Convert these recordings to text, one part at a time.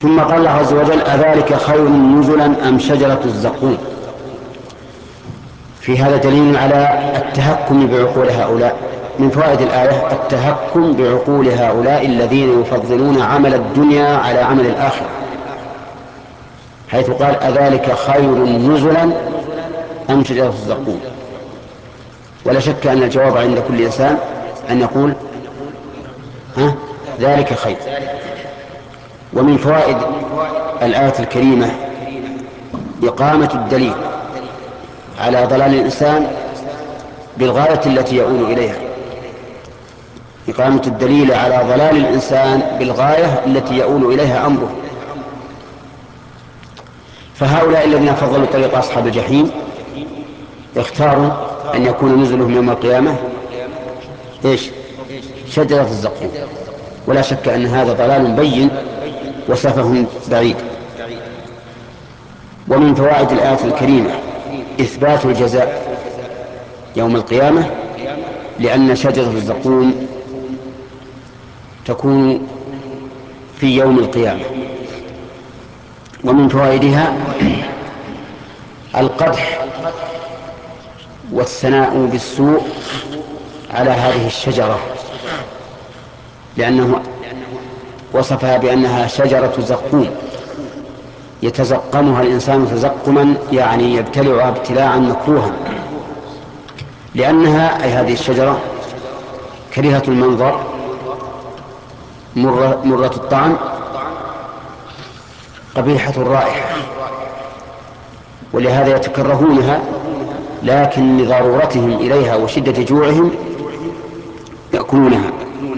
ثم قال الله عز وجل: أذلك خير نزلا أم شجرة الزقوم؟ في هذا دليل على التهكم بعقول هؤلاء. من فوائد الآية التهكم بعقول هؤلاء الذين يفضلون عمل الدنيا على عمل الآخرة، حيث قال: أذلك خير نزلا أم شجرة الزقوم؟ ولا شك أن الجواب عند كل إنسان أن يقول ذلك خير. ومن فوائد الآية الكريمة إقامة الدليل على ضلال الإنسان بالغاية التي يؤول إليها، إقامة الدليل على ضلال الإنسان بالغاية التي يؤول إليها أمره. فهؤلاء الذين فضلوا طريق أصحاب الجحيم اختاروا أن يكون نزلهم يوم القيامة شجرة الزقوم، ولا شك أن هذا ضلال بين وسفه بعيد. ومن فوائد الآية الكريمة إثبات الجزاء يوم القيامة، لأن شجرة الزقوم تكون في يوم القيامة. ومن فوائدها القدح والثناء بالسوء على هذه الشجرة، لأنه وصفها بأنها شجرة زقوم يتزقمها الإنسان تزقما، يعني يبتلعها ابتلاعا مكروها، لأنها أي هذه الشجرة كريهة المنظر، مرة الطعم، قبيحة الرائحة، ولهذا يتكرهونها، لكن لضرورتهم إليها وشدة جوعهم يأكلونها.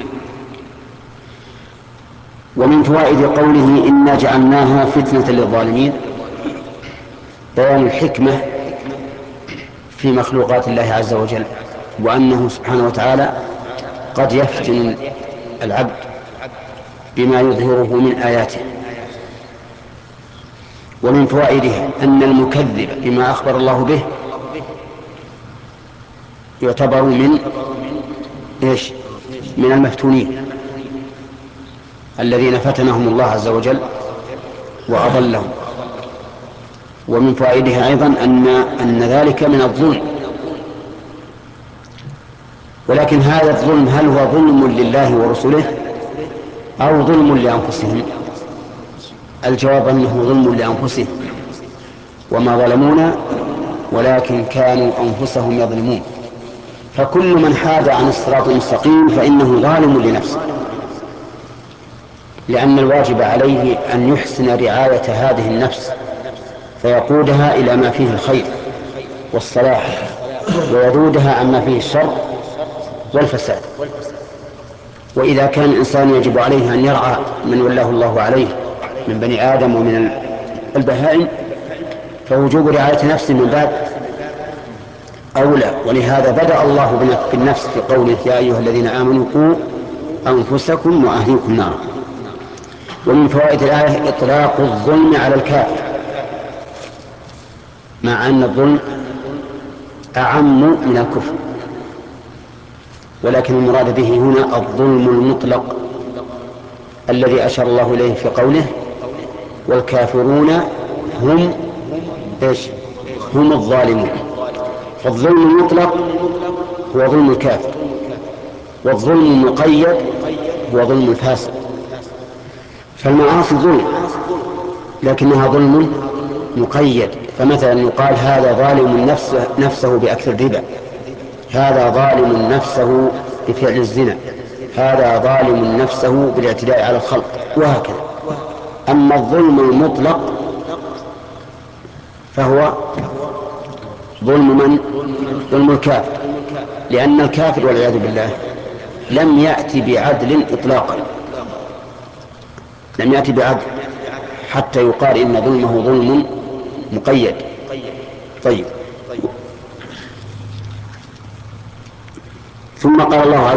ومن فوائد قوله: إنا جعلناها فتنة للظالمين، بيان الحكمة في مخلوقات الله عز وجل، وأنه سبحانه وتعالى قد يفتن العبد بما يظهره من آياته. ومن فوائدها أن المكذب بما أخبر الله به يعتبر من المفتونين الذين فتنهم الله عز وجل وأضلهم. ومن فوائدها أيضا أن ذلك من الظلم، ولكن هذا الظلم هل هو ظلم لله ورسله أو ظلم لأنفسهم؟ الجواب أنه ظلم لأنفسهم، وما ظلمونا ولكن كانوا أنفسهم يظلمون. فكل من حاد عن الصراط المستقيم فإنه ظالم لنفسه، لأن الواجب عليه أن يحسن رعاية هذه النفس فيقودها إلى ما فيه الخير والصلاح، ويذودها عما فيه الشر والفساد. وإذا كان الإنسان يجب عليه أن يرعى من ولاه الله عليه من بني آدم ومن البهائم، فوجوب رعاية نفسه من باب أولى. ولهذا بدأ الله بالنفس في قوله: يا أيها الذين آمنوا قوا أنفسكم وأهليكم نارا. ومن فوائد الآية إطلاق الظلم على الكافر، مع أن الظلم أعم من الكفر، ولكن المراد به هنا الظلم المطلق الذي أشار الله إليه في قوله: والكافرون هم الظالمون. فالظلم المطلق هو ظلم الكافر، والظلم المقيد هو ظلم الفاسق. فالمعاصي ظلم لكنها ظلم مقيد، فمثلا يقال: هذا ظالم نفسه بأكل الربا، هذا ظالم نفسه بفعل الزنا، هذا ظالم نفسه بالاعتداء على الخلق، وهكذا. أما الظلم المطلق فهو ظلم من؟ ظلم الكافر، لأن الكافر والعياذ بالله لم يأتي بعدل إطلاقا، لم يأتي بعدل حتى يقال إن ظلمه ظلم مقيد. طيب، ثم قال الله عز